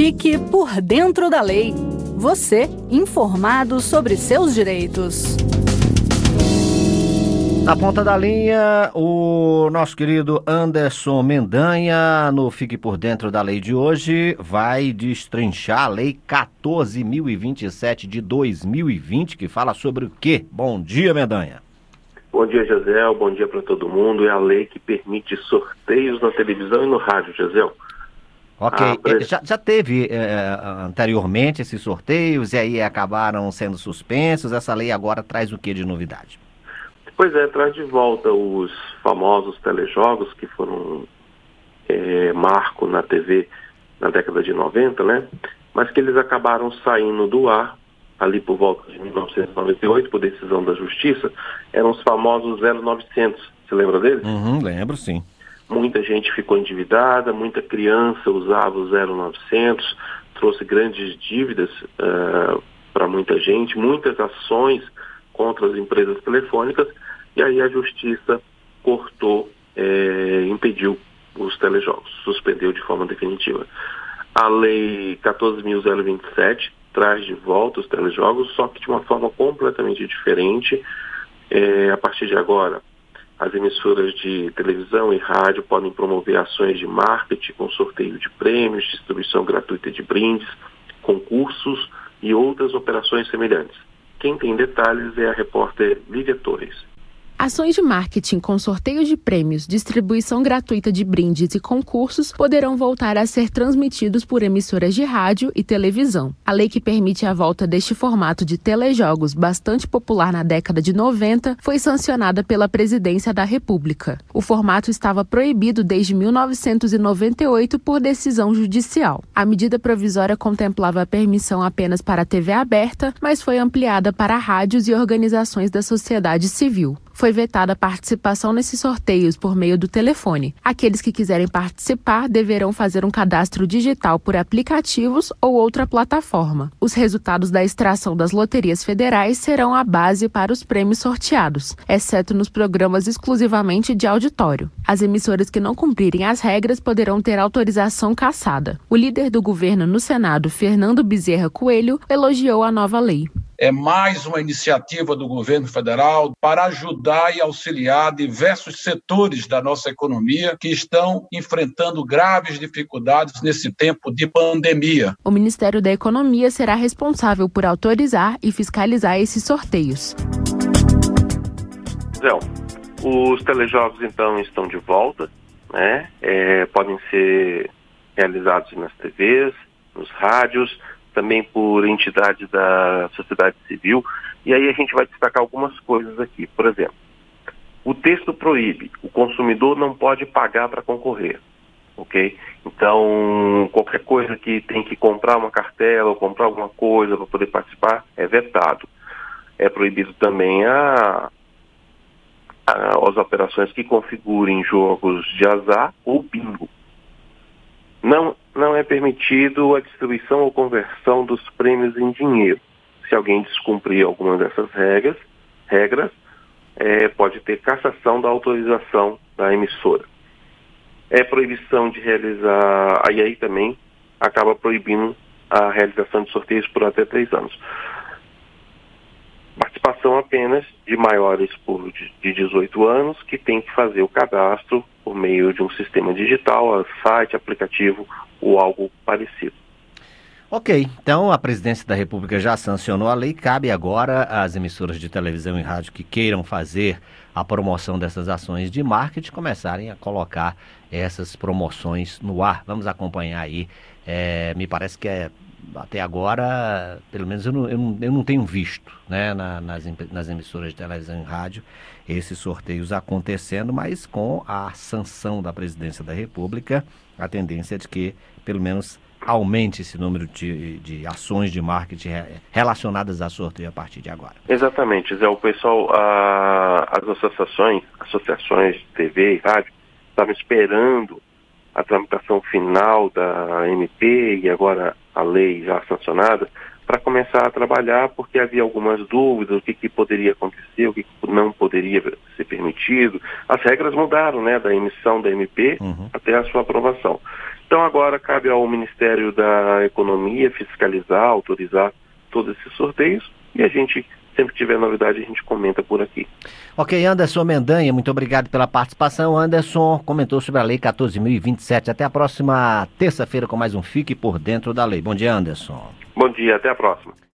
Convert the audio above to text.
Fique por dentro da lei. Você, informado sobre seus direitos. Na ponta da linha, o nosso querido Anderson Mendanha, no Fique por Dentro da Lei de hoje, vai destrinchar a Lei 14.027 de 2020, que fala sobre o quê? Bom dia, Mendanha. Bom dia, Gisel. Bom dia para todo mundo. É a lei que permite sorteios na televisão e no rádio, Gisel. Ok, já teve anteriormente esses sorteios e aí acabaram sendo suspensos. Essa lei agora traz o que de novidade? Pois é, traz de volta os famosos telejogos que foram marco na TV na década de 90, né? Mas que eles acabaram saindo do ar ali por volta de 1998, por decisão da Justiça. Eram os famosos 0900, você lembra deles? Lembro, sim. Muita gente ficou endividada, muita criança usava o 0900, trouxe grandes dívidas para muita gente, muitas ações contra as empresas telefônicas, e aí a Justiça cortou, impediu os telejogos, suspendeu de forma definitiva. A Lei 14.027 traz de volta os telejogos, só que de uma forma completamente diferente. A partir de agora, as emissoras de televisão e rádio podem promover ações de marketing com sorteio de prêmios, distribuição gratuita de brindes, concursos e outras operações semelhantes. Quem tem detalhes é a repórter Lívia Torres. Ações de marketing com sorteio de prêmios, distribuição gratuita de brindes e concursos poderão voltar a ser transmitidos por emissoras de rádio e televisão. A lei que permite a volta deste formato de telejogos, bastante popular na década de 90, foi sancionada pela Presidência da República. O formato estava proibido desde 1998 por decisão judicial. A medida provisória contemplava a permissão apenas para a TV aberta, mas foi ampliada para rádios e organizações da sociedade civil. Foi vetada a participação nesses sorteios por meio do telefone. Aqueles que quiserem participar deverão fazer um cadastro digital por aplicativos ou outra plataforma. Os resultados da extração das loterias federais serão a base para os prêmios sorteados, exceto nos programas exclusivamente de auditório. As emissoras que não cumprirem as regras poderão ter autorização cassada. O líder do governo no Senado, Fernando Bezerra Coelho, elogiou a nova lei. É mais uma iniciativa do governo federal para ajudar e auxiliar diversos setores da nossa economia que estão enfrentando graves dificuldades nesse tempo de pandemia. O Ministério da Economia será responsável por autorizar e fiscalizar esses sorteios. Zé, os telejogos então estão de volta, né? Podem ser realizados nas TVs, nos rádios, também por entidades da sociedade civil, e aí a gente vai destacar algumas coisas aqui. Por exemplo, o texto proíbe, o consumidor não pode pagar para concorrer, ok? Então, qualquer coisa que tem que comprar uma cartela ou comprar alguma coisa para poder participar é vetado. É proibido também as operações que configurem jogos de azar ou bingo. Não é permitido a distribuição ou conversão dos prêmios em dinheiro. Se alguém descumprir alguma dessas regras, pode ter cassação da autorização da emissora. É proibição de realizar, aí também acaba proibindo a realização de sorteios por até 3 anos. Participação apenas de maiores de 18 anos que tem que fazer o cadastro por meio de um sistema digital, site, aplicativo ou algo parecido. Ok, então a Presidência da República já sancionou a lei, cabe agora às emissoras de televisão e rádio que queiram fazer a promoção dessas ações de marketing começarem a colocar essas promoções no ar. Vamos acompanhar aí, me parece que até agora, pelo menos eu não tenho visto, né, nas emissoras de televisão e rádio esses sorteios acontecendo, mas com a sanção da Presidência da República, a tendência é de que pelo menos aumente esse número de ações de marketing relacionadas a sorteio a partir de agora. Exatamente, Zé. O pessoal, as associações de TV e rádio estavam esperando a tramitação final da MP e agora a lei já sancionada para começar a trabalhar, porque havia algumas dúvidas, o que poderia acontecer, o que não poderia ser permitido. As regras mudaram, né, da emissão da MP até a sua aprovação. Então agora cabe ao Ministério da Economia fiscalizar, autorizar todos esses sorteios, e a gente, sempre que tiver novidade, a gente comenta por aqui. Ok, Anderson Mendanha, muito obrigado pela participação. Anderson comentou sobre a Lei 14.027. Até a próxima terça-feira com mais um Fique por Dentro da Lei. Bom dia, Anderson. Bom dia, até a próxima.